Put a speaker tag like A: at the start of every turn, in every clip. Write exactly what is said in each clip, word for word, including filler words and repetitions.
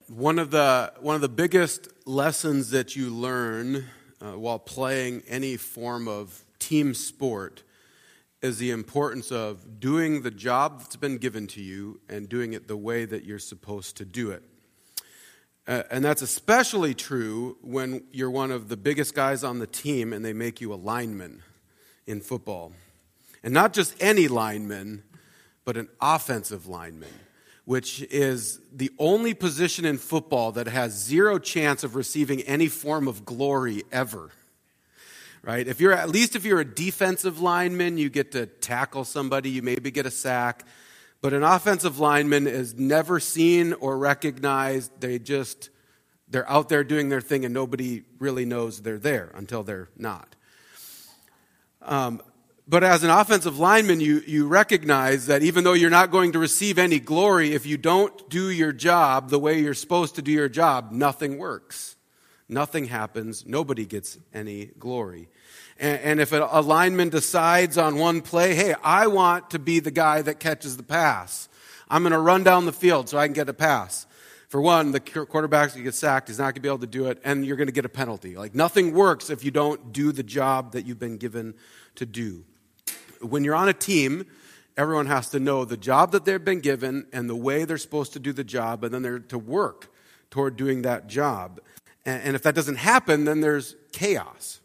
A: One of the one of the biggest lessons that you learn uh, while playing any form of team sport is the importance of doing the job that's been given to you and doing it the way that you're supposed to do it. Uh, and that's especially true when you're one of the biggest guys on the team and they make you a lineman in football. And not just any lineman, but an offensive lineman, which is the only position in football that has zero chance of receiving any form of glory ever. Right? If you're at least if you're a defensive lineman, you get to tackle somebody, you maybe get a sack. But an offensive lineman is never seen or recognized. They just they're out there doing their thing and nobody really knows they're there until they're not. Um But as an offensive lineman, you, you recognize that even though you're not going to receive any glory, if you don't do your job the way you're supposed to do your job, nothing works. Nothing happens. Nobody gets any glory. And, and if a, a lineman decides on one play, hey, I want to be the guy that catches the pass. I'm going to run down the field so I can get a pass. For one, the quarterback's going to get sacked. He's not going to be able to do it, and you're going to get a penalty. Like, nothing works if you don't do the job that you've been given to do. When you're on a team, everyone has to know the job that they've been given and the way they're supposed to do the job, and then they're to work toward doing that job. And, and if that doesn't happen, then there's chaos.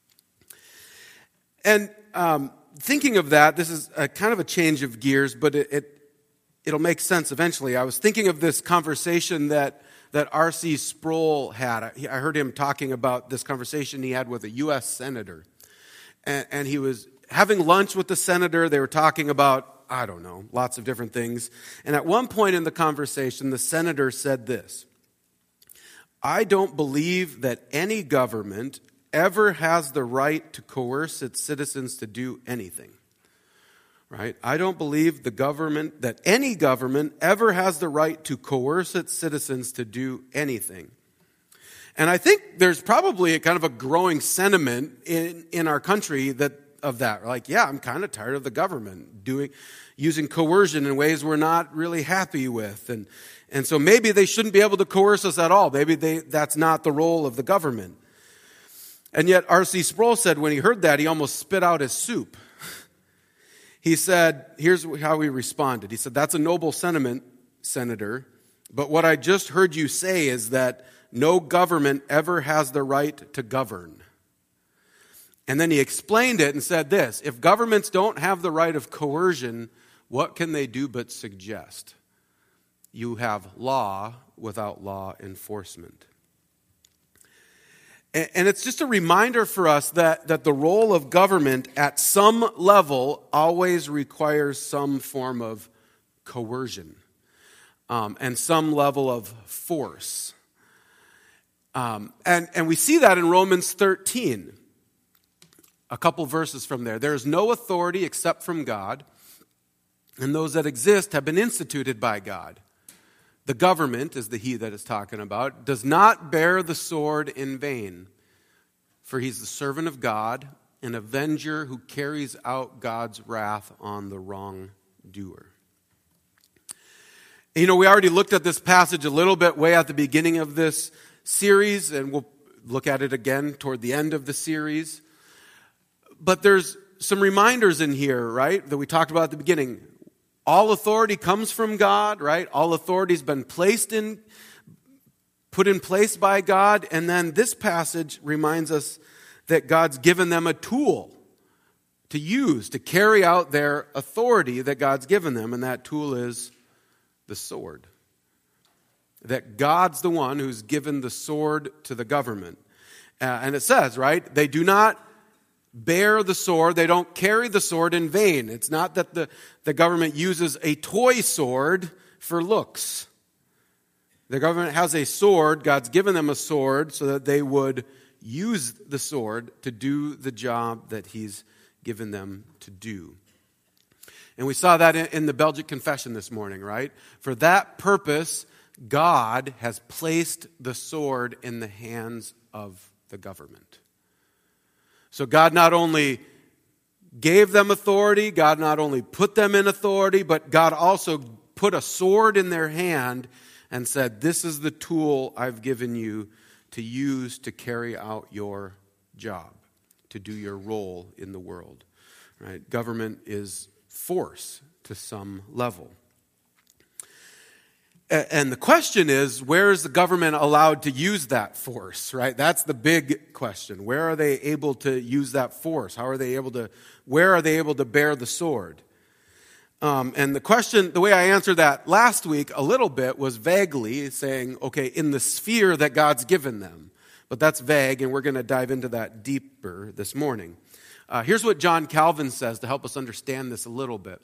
A: And um, thinking of that, this is a kind of a change of gears, but it, it it'll make sense eventually. I was thinking of this conversation that that R C Sproul had. I, I heard him talking about this conversation he had with a U S senator, and, and he was having lunch with the senator. They were talking about, I don't know, lots of different things. And at one point in the conversation, the senator said this: I don't believe that any government ever has the right to coerce its citizens to do anything. Right? I don't believe the government, that any government ever has the right to coerce its citizens to do anything. And I think there's probably a kind of a growing sentiment in, in our country that of that. Like, yeah, I'm kind of tired of the government doing, using coercion in ways we're not really happy with. And, and so maybe they shouldn't be able to coerce us at all. Maybe they, that's not the role of the government. And yet R C Sproul said when he heard that, he almost spit out his soup. He said, here's how he responded. He said, that's a noble sentiment, Senator, but what I just heard you say is that no government ever has the right to govern. And then he explained it and said this: if governments don't have the right of coercion, what can they do but suggest? You have law without law enforcement. And it's just a reminder for us that, that the role of government at some level always requires some form of coercion um, and some level of force. Um, and, and we see that in Romans thirteen. A couple verses from there. There is no authority except from God, and those that exist have been instituted by God. The government, is the he that is talking about, does not bear the sword in vain, for he's the servant of God, an avenger who carries out God's wrath on the wrongdoer. You know, we already looked at this passage a little bit way at the beginning of this series, and we'll look at it again toward the end of the series. But there's some reminders in here, right, that we talked about at the beginning. All authority comes from God, right? All authority's been placed in, put in place by God. And then this passage reminds us that God's given them a tool to use to carry out their authority that God's given them. And that tool is the sword. That God's the one who's given the sword to the government. Uh, and it says, right, they do not bear the sword, they don't carry the sword in vain. It's not that the, the government uses a toy sword for looks. The government has a sword, God's given them a sword so that they would use the sword to do the job that he's given them to do. And we saw that in, in the Belgic Confession this morning, right? For that purpose, God has placed the sword in the hands of the government. So God not only gave them authority, God not only put them in authority, but God also put a sword in their hand and said, this is the tool I've given you to use to carry out your job, to do your role in the world. Right? Government is force to some level. And the question is, where is the government allowed to use that force, right? That's the big question. Where are they able to use that force? How are they able to, where are they able to bear the sword? Um, and the question, the way I answered that last week a little bit was vaguely saying, okay, in the sphere that God's given them. But that's vague, and we're going to dive into that deeper this morning. Uh, here's what John Calvin says to help us understand this a little bit.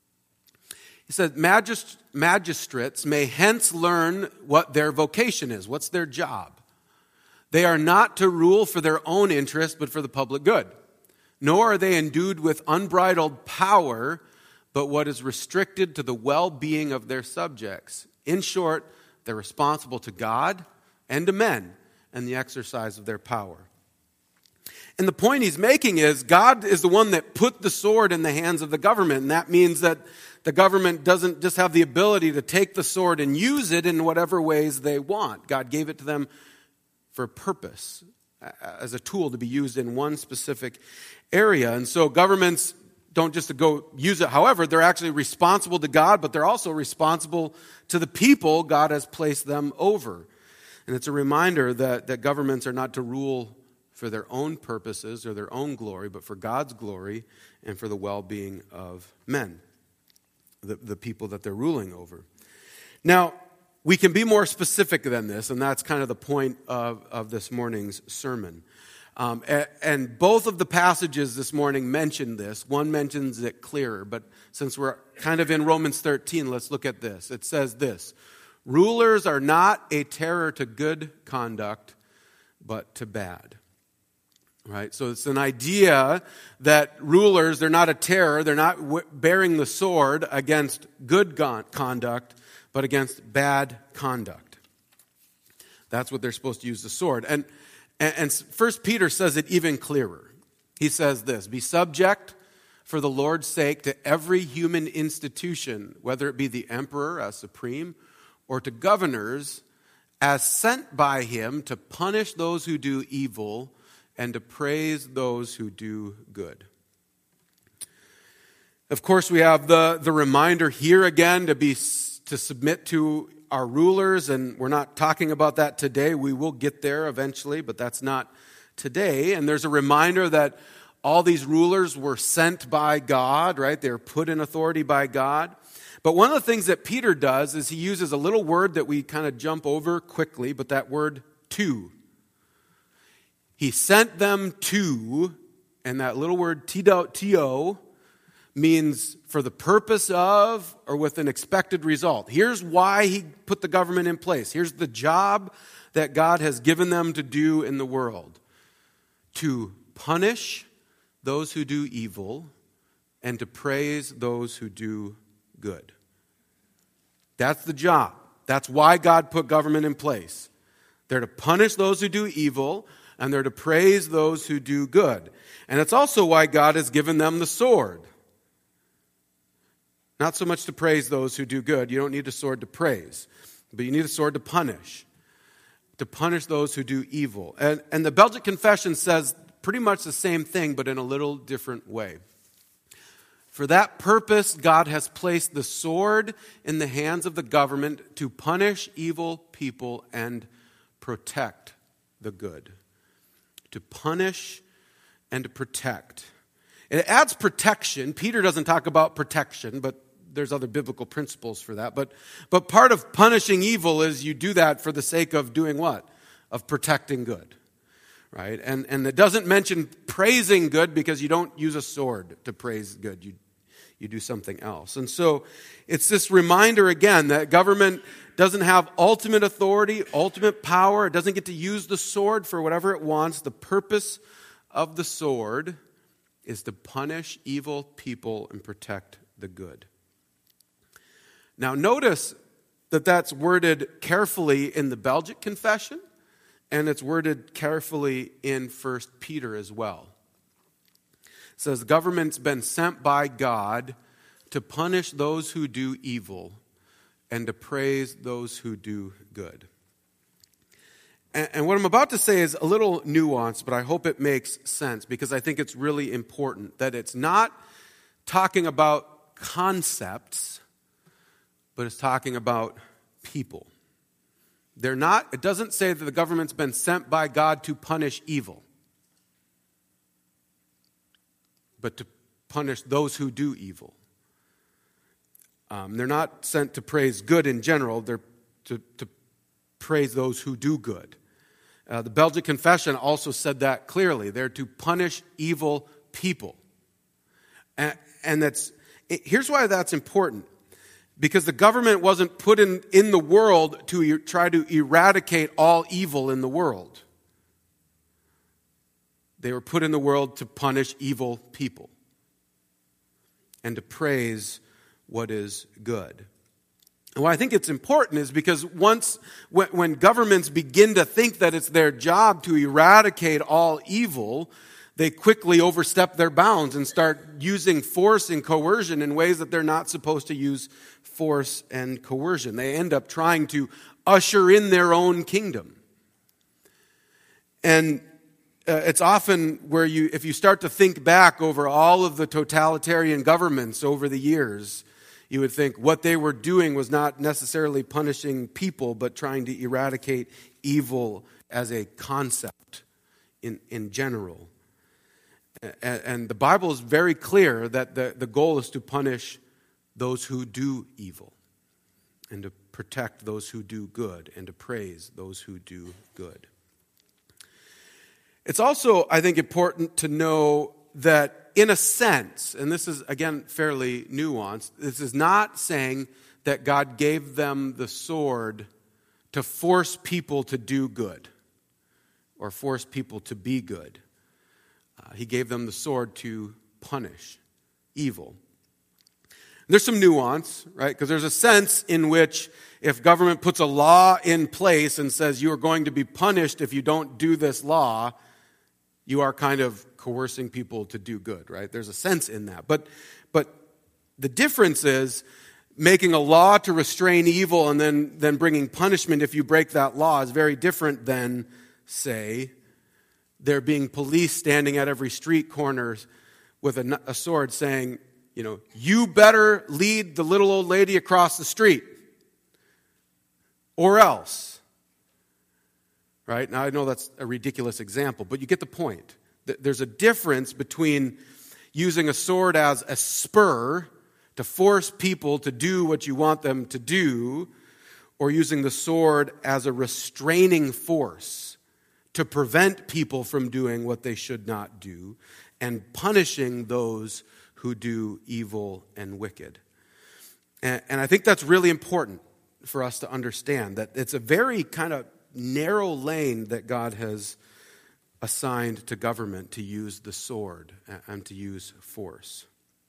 A: He said, Magist- magistrates may hence learn what their vocation is. What's their job? They are not to rule for their own interest, but for the public good. Nor are they endued with unbridled power, but what is restricted to the well-being of their subjects. In short, they're responsible to God and to men and the exercise of their power. And the point he's making is God is the one that put the sword in the hands of the government, and that means that the government doesn't just have the ability to take the sword and use it in whatever ways they want. God gave it to them for a purpose, as a tool to be used in one specific area. And so governments don't just go use it however, they're actually responsible to God, but they're also responsible to the people God has placed them over. And it's a reminder that, that governments are not to rule for their own purposes or their own glory, but for God's glory and for the well-being of men, the, the people that they're ruling over. Now, we can be more specific than this, and that's kind of the point of, of this morning's sermon. Um, and, and both of the passages this morning mention this. One mentions it clearer, but since we're kind of in Romans thirteen, let's look at this. It says this: rulers are not a terror to good conduct, but to bad. Right? So it's an idea that rulers, they're not a terror, they're not w- bearing the sword against good go- conduct, but against bad conduct. That's what they're supposed to use the sword. And, and, and First Peter says it even clearer. He says this: be subject for the Lord's sake to every human institution, whether it be the emperor as supreme, or to governors as sent by him to punish those who do evil and to praise those who do good. Of course, we have the, the reminder here again to be to submit to our rulers, and we're not talking about that today. We will get there eventually, but that's not today. And there's a reminder that all these rulers were sent by God, right? They were put in authority by God. But one of the things that Peter does is he uses a little word that we kind of jump over quickly, but that word to. He sent them to, and that little word to means for the purpose of or with an expected result. Here's why he put the government in place. Here's the job that God has given them to do in the world: to punish those who do evil and to praise those who do good. That's the job. That's why God put government in place. They're to punish those who do evil, and they're to praise those who do good. And it's also why God has given them the sword. Not so much to praise those who do good. You don't need a sword to praise, but you need a sword to punish. To punish those who do evil. And, and the Belgic Confession says pretty much the same thing, but in a little different way. For that purpose, God has placed the sword in the hands of the government to punish evil people and protect the good. To punish and to protect. It adds protection. Peter doesn't talk about protection, but there's other biblical principles for that. But, but part of punishing evil is you do that for the sake of doing what? Of protecting good. Right? And, and it doesn't mention praising good because you don't use a sword to praise good. You, you do something else. And so it's this reminder again that government doesn't have ultimate authority, ultimate power. It doesn't get to use the sword for whatever it wants. The purpose of the sword is to punish evil people and protect the good. Now notice that that's worded carefully in the Belgic Confession, and it's worded carefully in First Peter as well. It says, government's been sent by God to punish those who do evil and to praise those who do good. And, and what I'm about to say is a little nuanced, but I hope it makes sense because I think it's really important that it's not talking about concepts, but it's talking about people. They're not, it doesn't say that the government's been sent by God to punish evil, but to punish those who do evil. Um, they're not sent to praise good in general, they're to, to praise those who do good. Uh, the Belgic Confession also said that clearly. They're to punish evil people. And, and that's it, here's why that's important. Because the government wasn't put in, in the world to er, try to eradicate all evil in the world. They were put in the world to punish evil people and to praise what is good. And why I think it's important is because once, when, when governments begin to think that it's their job to eradicate all evil, they quickly overstep their bounds and start using force and coercion in ways that they're not supposed to use force and coercion. They end up trying to usher in their own kingdom. And uh, it's often where you, if you start to think back over all of the totalitarian governments over the years, you would think what they were doing was not necessarily punishing people, but trying to eradicate evil as a concept in, in general. And, and the Bible is very clear that the, the goal is to punish those who do evil and to protect those who do good and to praise those who do good. It's also, I think, important to know that in a sense, and this is, again, fairly nuanced, this is not saying that God gave them the sword to force people to do good or force people to be good. Uh, he gave them the sword to punish evil. There's some nuance, right? Because there's a sense in which if government puts a law in place and says you are going to be punished if you don't do this law, you are kind of coercing people to do good, right? There's a sense in that. But but the difference is making a law to restrain evil and then, then bringing punishment if you break that law is very different than, say, there being police standing at every street corner with a, a sword saying, you know, you better lead the little old lady across the street or else. Right? Now, I know that's a ridiculous example, but you get the point. There's a difference between using a sword as a spur to force people to do what you want them to do, or using the sword as a restraining force to prevent people from doing what they should not do, and punishing those who do evil and wicked. And, and I think that's really important for us to understand, that it's a very kind of narrow lane that God has assigned to government to use the sword and to use force.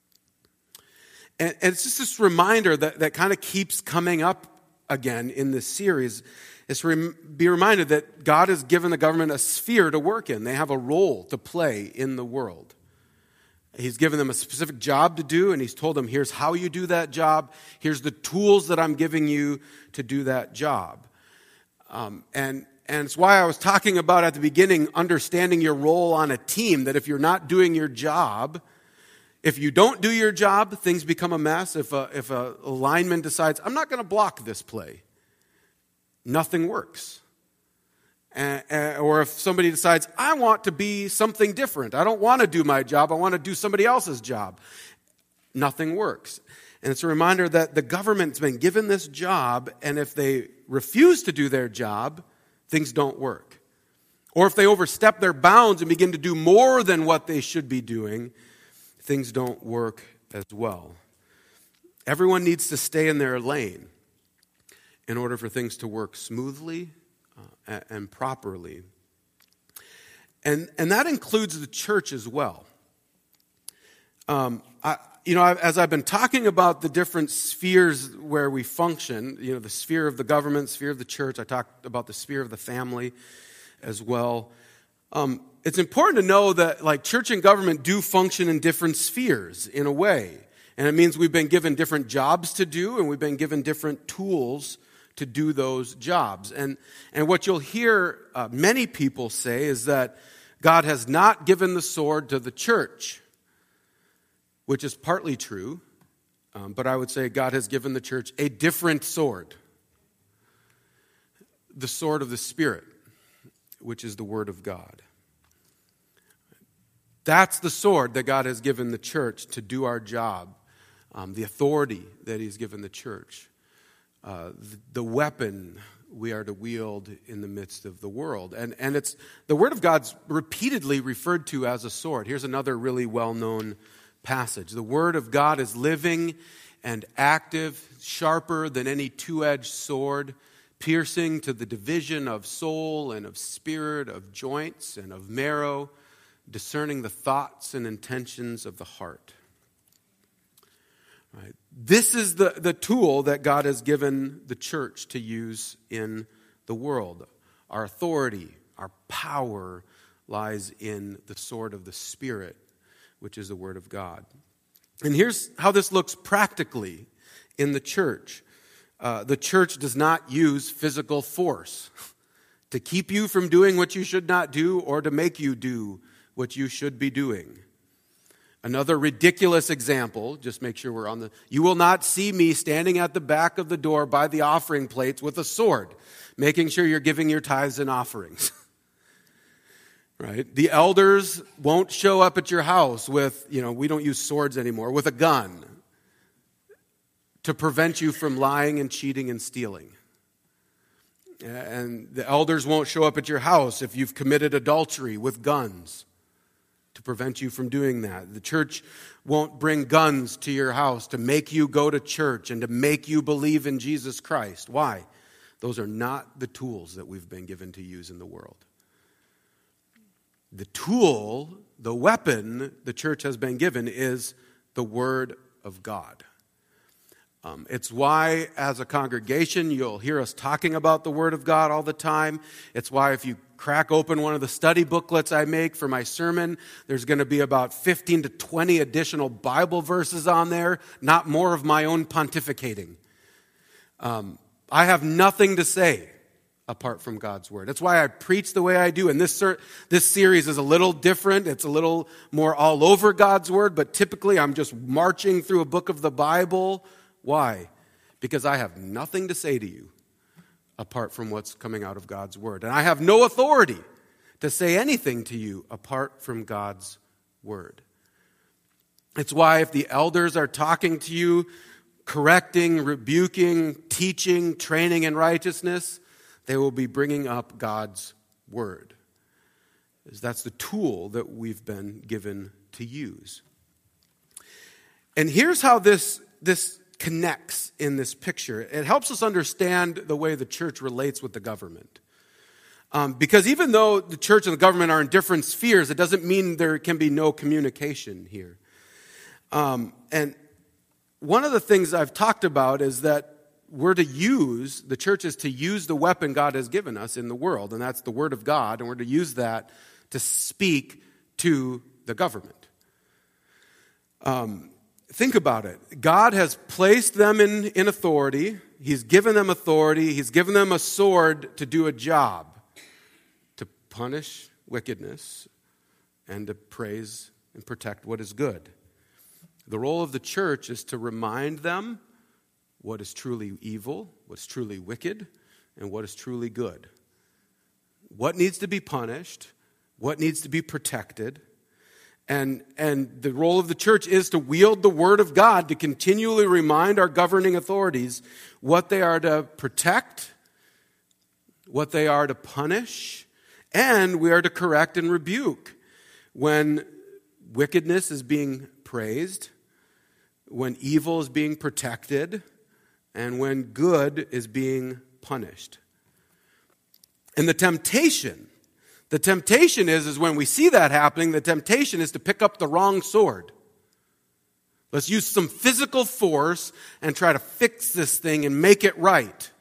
A: And, and it's just this reminder that, that kind of keeps coming up again in this series. Is to rem- be reminded that God has given the government a sphere to work in. They have a role to play in the world. He's given them a specific job to do, and he's told them, here's how you do that job. Here's the tools that I'm giving you to do that job. Um, and, and it's why I was talking about at the beginning, understanding your role on a team, that if you're not doing your job, if you don't do your job, things become a mess. If a, if a lineman decides, I'm not going to block this play, nothing works. Uh, uh, or if somebody decides, I want to be something different. I don't want to do my job. I want to do somebody else's job. Nothing works. And it's a reminder that the government's been given this job, and if they refuse to do their job, things don't work. Or if they overstep their bounds and begin to do more than what they should be doing, things don't work as well. Everyone needs to stay in their lane in order for things to work smoothly uh, and properly. And, and that includes the church as well. Um, I, you know, as I've been talking about the different spheres where we function, you know, the sphere of the government, sphere of the church, I talked about the sphere of the family as well. Um, it's important to know that, like, church and government do function in different spheres in a way. And it means we've been given different jobs to do, and we've been given different tools to do those jobs. And, and what you'll hear uh, many people say is that God has not given the sword to the church, which is partly true, um, but I would say God has given the church a different sword, the sword of the Spirit, which is the Word of God. That's the sword that God has given the church to do our job, um, the authority that He's given the church, uh, the, the weapon we are to wield in the midst of the world. And, and it's the Word of God's repeatedly referred to as a sword. Here's another really well-known passage. The Word of God is living and active, sharper than any two-edged sword, piercing to the division of soul and of spirit, of joints and of marrow, discerning the thoughts and intentions of the heart. Right. This is the, the tool that God has given the church to use in the world. Our authority, our power lies in the sword of the Spirit, which is the Word of God. And here's how this looks practically in the church. Uh, the church does not use physical force to keep you from doing what you should not do or to make you do what you should be doing. Another ridiculous example, just make sure we're on the, you will not see me standing at the back of the door by the offering plates with a sword, making sure you're giving your tithes and offerings. Right? The elders won't show up at your house with, you know, we don't use swords anymore, with a gun to prevent you from lying and cheating and stealing. And the elders won't show up at your house if you've committed adultery with guns to prevent you from doing that. The church won't bring guns to your house to make you go to church and to make you believe in Jesus Christ. Why? Those are not the tools that we've been given to use in the world. The tool, the weapon the church has been given is the Word of God. Um, it's why, as a congregation, you'll hear us talking about the Word of God all the time. It's why if you crack open one of the study booklets I make for my sermon, there's going to be about fifteen to twenty additional Bible verses on there, not more of my own pontificating. Um, I have nothing to say apart from God's Word. That's why I preach the way I do. And this ser- this series is a little different. It's a little more all over God's Word, but typically I'm just marching through a book of the Bible. Why? Because I have nothing to say to you apart from what's coming out of God's Word. And I have no authority to say anything to you apart from God's Word. It's why if the elders are talking to you, correcting, rebuking, teaching, training in righteousness, they will be bringing up God's Word. That's the tool that we've been given to use. And here's how this, this connects in this picture. It helps us understand the way the church relates with the government. Um, because even though the church and the government are in different spheres, it doesn't mean there can be no communication here. Um, and one of the things I've talked about is that we're to use, the church is to use the weapon God has given us in the world, and that's the Word of God, and we're to use that to speak to the government. Um, think about it. God has placed them in, in authority. He's given them authority. He's given them a sword to do a job, to punish wickedness and to praise and protect what is good. The role of the church is to remind them what is truly evil, what's truly wicked, and what is truly good. What needs to be punished, what needs to be protected. And, and the role of the church is to wield the Word of God to continually remind our governing authorities what they are to protect, what they are to punish, and we are to correct and rebuke when wickedness is being praised, when evil is being protected, and when good is being punished. And the temptation, the temptation is, is when we see that happening, the temptation is to pick up the wrong sword. Let's use some physical force and try to fix this thing and make it right.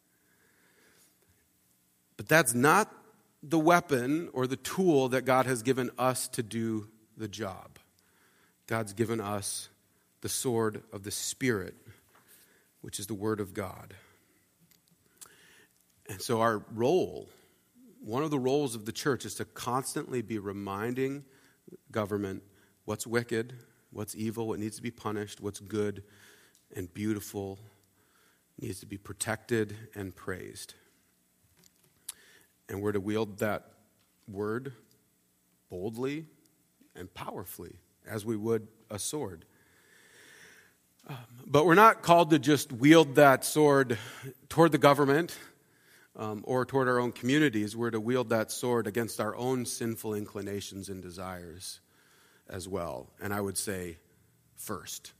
A: But that's not the weapon or the tool that God has given us to do the job. God's given us the sword of the Spirit, which is the Word of God. And so our role, one of the roles of the church, is to constantly be reminding government what's wicked, what's evil, what needs to be punished, what's good and beautiful, needs to be protected and praised. And we're to wield that word boldly and powerfully, as we would a sword. Um, but we're not called to just wield that sword toward the government um, or toward our own communities. We're to wield that sword against our own sinful inclinations and desires as well. And I would say first.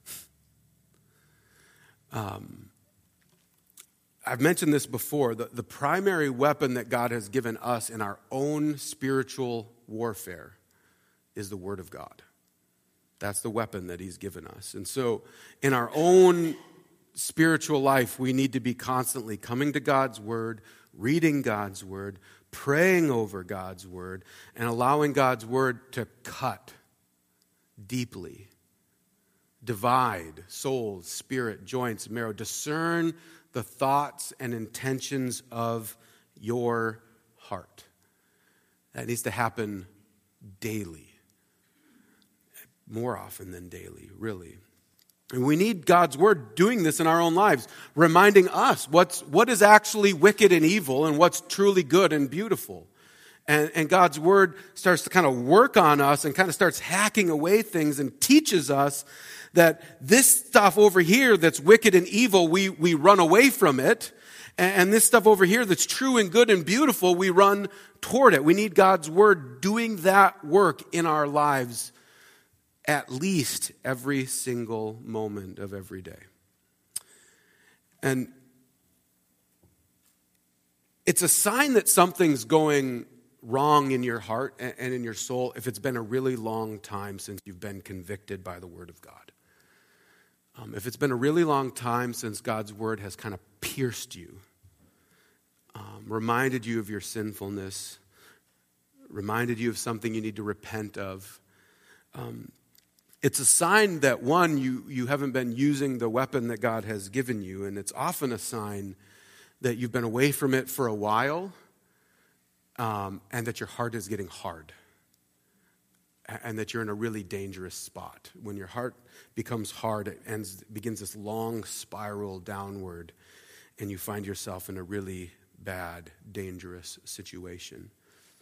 A: Um, I've mentioned this before. The, the primary weapon that God has given us in our own spiritual warfare is the Word of God. That's the weapon that He's given us. And so in our own spiritual life, we need to be constantly coming to God's Word, reading God's Word, praying over God's Word, and allowing God's Word to cut deeply, divide soul, spirit, joints, marrow, discern the thoughts and intentions of your heart. That needs to happen daily. More often than daily, really. And we need God's Word doing this in our own lives, reminding us what's what is actually wicked and evil and what's truly good and beautiful. And, and God's Word starts to kind of work on us and kind of starts hacking away things and teaches us that this stuff over here that's wicked and evil, we, we run away from it. And, and this stuff over here that's true and good and beautiful, we run toward it. We need God's Word doing that work in our lives at least every single moment of every day. And it's a sign that something's going wrong in your heart and in your soul if it's been a really long time since you've been convicted by the Word of God. Um, if it's been a really long time since God's Word has kind of pierced you, um, reminded you of your sinfulness, reminded you of something you need to repent of, um, it's a sign that, one, you, you haven't been using the weapon that God has given you, and it's often a sign that you've been away from it for a while, um, and that your heart is getting hard, and that you're in a really dangerous spot. When your heart becomes hard, it ends, begins this long spiral downward, and you find yourself in a really bad, dangerous situation.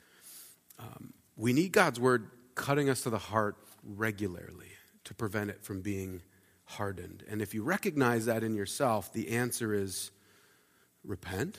A: Um, we need God's Word cutting us to the heart regularly to prevent it from being hardened. And if you recognize that in yourself, the answer is repent,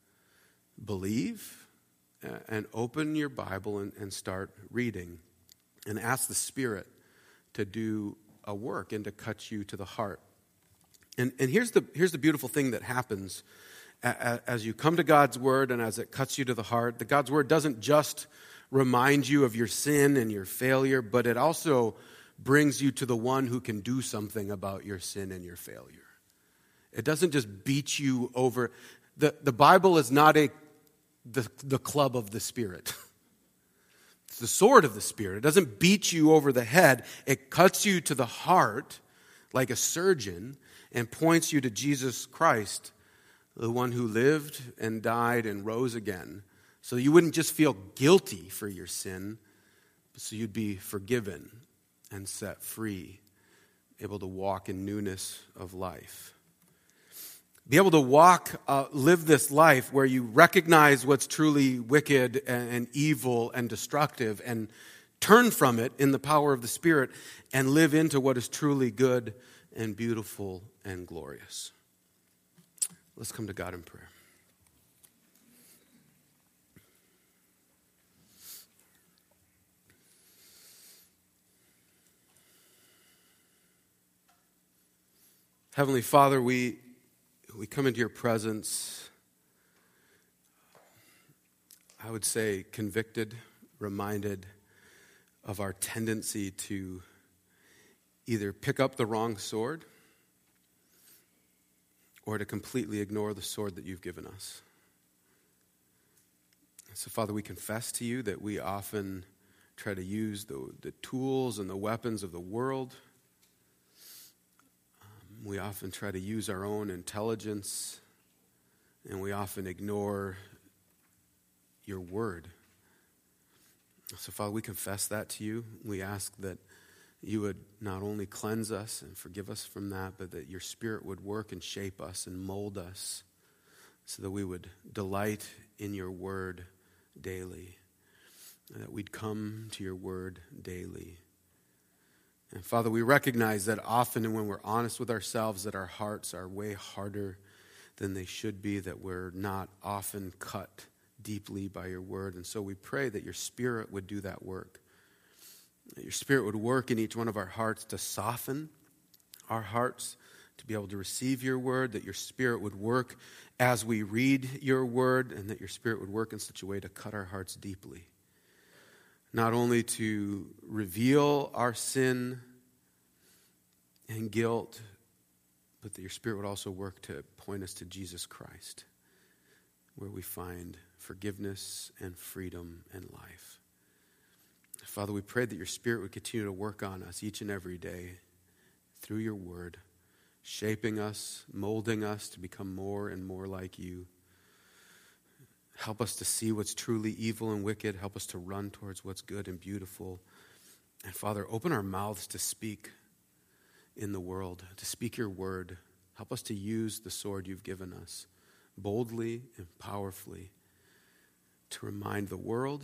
A: believe, and open your Bible and, and start reading. And ask the Spirit to do a work and to cut you to the heart. And, and here's the here's the beautiful thing that happens as you come to God's Word and as it cuts you to the heart. That God's Word doesn't just remind you of your sin and your failure, but it also brings you to the one who can do something about your sin and your failure. It doesn't just beat you over. The, the Bible is not a the, the club of the Spirit. It's the sword of the Spirit. It doesn't beat you over the head. It cuts you to the heart like a surgeon and points you to Jesus Christ, the one who lived and died and rose again. So you wouldn't just feel guilty for your sin, but so you'd be forgiven and set free, able to walk in newness of life. Be able to walk, uh, live this life where you recognize what's truly wicked and, and evil and destructive and turn from it in the power of the Spirit and live into what is truly good and beautiful and glorious. Let's come to God in prayer. Heavenly Father, we we come into your presence, I would say convicted, reminded of our tendency to either pick up the wrong sword or to completely ignore the sword that you've given us. So, Father, we confess to you that we often try to use the, the tools and the weapons of the world We often try to use our own intelligence, and we often ignore your word. So, Father, we confess that to you. We ask that you would not only cleanse us and forgive us from that, but that your Spirit would work and shape us and mold us so that we would delight in your word daily, and that we'd come to your word daily. And Father, we recognize that often when we're honest with ourselves, that our hearts are way harder than they should be, that we're not often cut deeply by your word. And so we pray that your Spirit would do that work. That your Spirit would work in each one of our hearts to soften our hearts, to be able to receive your word, that your Spirit would work as we read your word, and that your Spirit would work in such a way to cut our hearts deeply. Not only to reveal our sin and guilt, but that your Spirit would also work to point us to Jesus Christ, where we find forgiveness and freedom and life. Father, we pray that your Spirit would continue to work on us each and every day through your word, shaping us, molding us to become more and more like you. Help us to see what's truly evil and wicked. Help us to run towards what's good and beautiful. And Father, open our mouths to speak in the world, to speak your word. Help us to use the sword you've given us boldly and powerfully to remind the world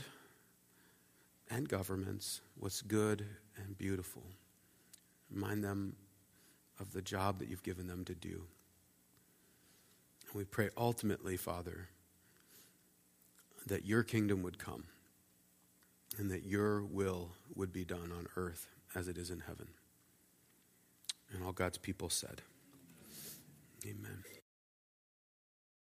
A: and governments what's good and beautiful. Remind them of the job that you've given them to do. And we pray ultimately, Father, that your kingdom would come and that your will would be done on earth as it is in heaven. And all God's people said, amen.